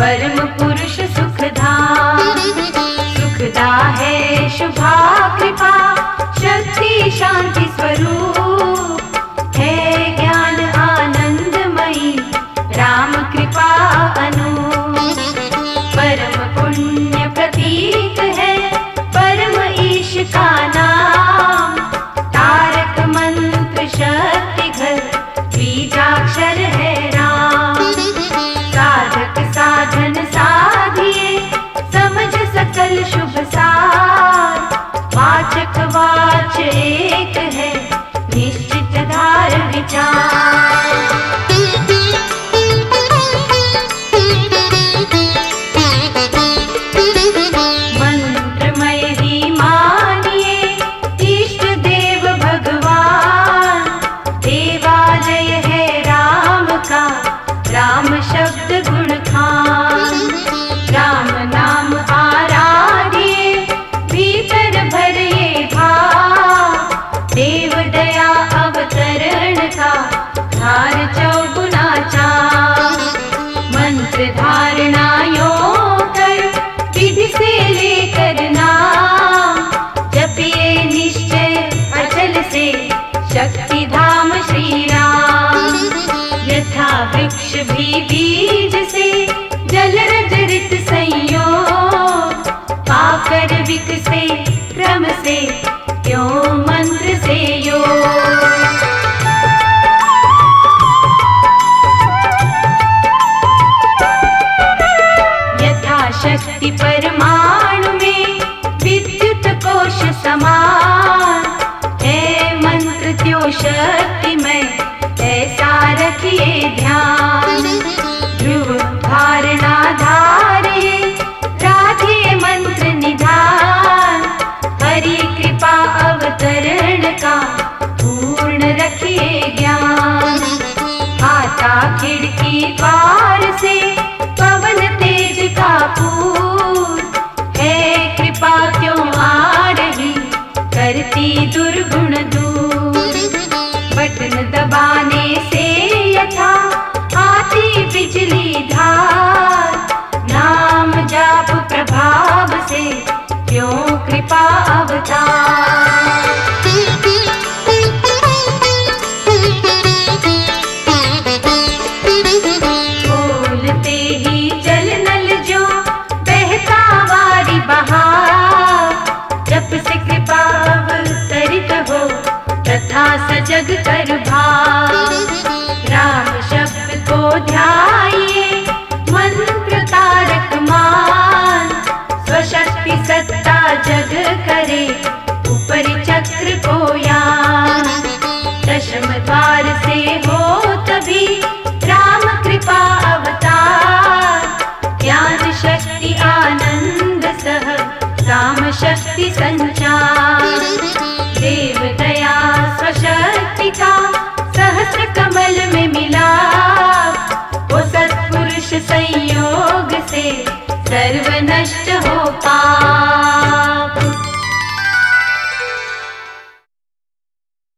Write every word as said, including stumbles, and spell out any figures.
परम पुरुष सुखधाम। सुखदा है शुभा कृपा, शक्ति शांति स्वरूप है ज्ञान आनंदमयी, राम कृपा अनूप। परम पुण्य प्रतीक है परम ईश का नाम, तारक मंत्र शक्ति घर बीजाक्षर है राम। साधक साधन साधिए समझ सकल शुभ सार, वाचक वाच एक है निश्चित धार विचार। मंत्रमय ही मानिए इष्ट देव भगवान, देवालय है राम का, राम शब्द गुण खान। राम नाम आराधिए भीतर भरिए भाव, देव दया अवतरण का धार चौगुना चार। मंत्र धारणा योग कर विधि से लेकर नाम, जपिए निश्चय अचल से शक्ति धाम श्री राम। यथा वृक्ष भी बीज से जल रजरित संयोग, पाकर विकसे क्रम से क्यों मंत्र से योग। यथा शक्ति परमाणु में विद्युत कोश समान, है मंत्र त्यों शक्ति में ऐसा रखिए ध्यान। ध्रुव धारणा धारिए राधिए मंत्र निधान, हरि कृपा अवतरण का पूर्ण रखिए ज्ञान। आता खिड़की द्वार से पवन तेज का पूर, है कृपा क्यों आ रही करती दुर्गुण दूर। बटन दबाने से यथा आती बिजली धार, नाम जाप प्रभाव से क्यों कृपा अवतार। बोलते ही जल नल जो बहता वारी बहार, जब से कृपा अवतरित हो तथा सजग कर भाव। राम शब्द को ध्याइए मंत्र तारक मान, स्वशक्ति सत्ता जग करे ऊपरी चक्र को यान। दशम द्वार से हो तभी राम कृपा अवतार, ज्ञान शक्ति आनंद सह राम शक्ति संचार। देव दया स्वशक्ति का सहस्र कमल में मिला, वो सत्पुरुष संयोग से सर्व नष्ट हो पाप।